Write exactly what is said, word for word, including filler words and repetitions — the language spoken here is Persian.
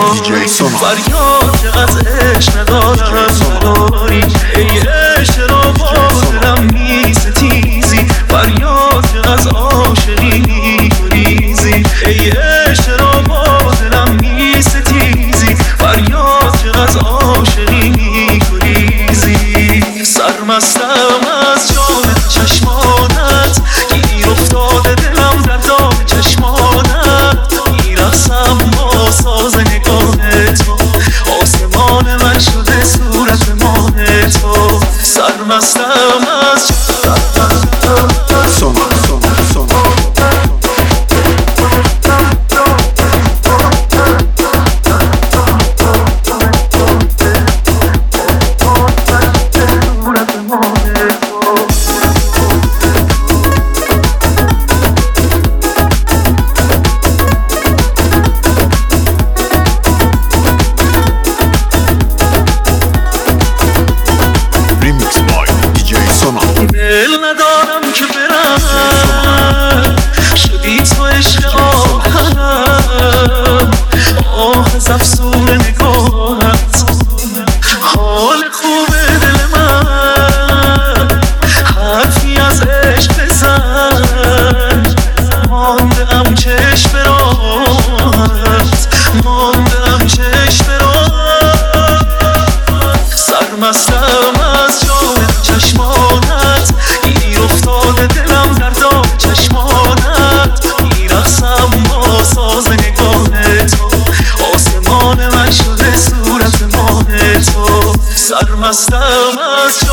دیجی سونا. فریاد که از عشق ندارم نداری، ای عشق را با دلم میستیزی. فریاد که از عاشقی میگریزی، ای عشق را با دلم میستیزی. فریاد که از عاشقی میگریزی. سرمستم از جام چشمانت، گیر افتاده دلم در دام چشمانت. میرقصم با ساز نگاه تو، آسمان من شده صورت مان تو. سرمستم از سونا سونا سونا. دل ندارم که برم، شدی تو عشق آهنم. آه از افسون نگاهت، حال خوب دل من. حرفی از عشق بزن، ماندم چشم به راهت، ماندم چشم به راهت. سرمستم از جام چشمانت، گیر افتاده دلم در دام چشمانت. میرقصم با ساز نگاه تو، آسمان من شده صورت مان تو. سرمستم از